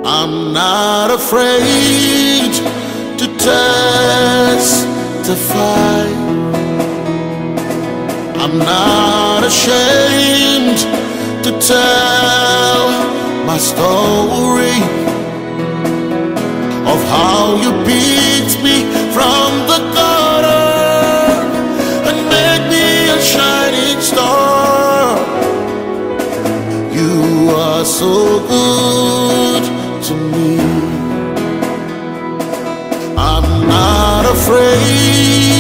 I'm not afraid to testify. I'm not ashamed to tell my story of how you picked me from the gutter and made me a shining star. You are so good to me. I'm not afraid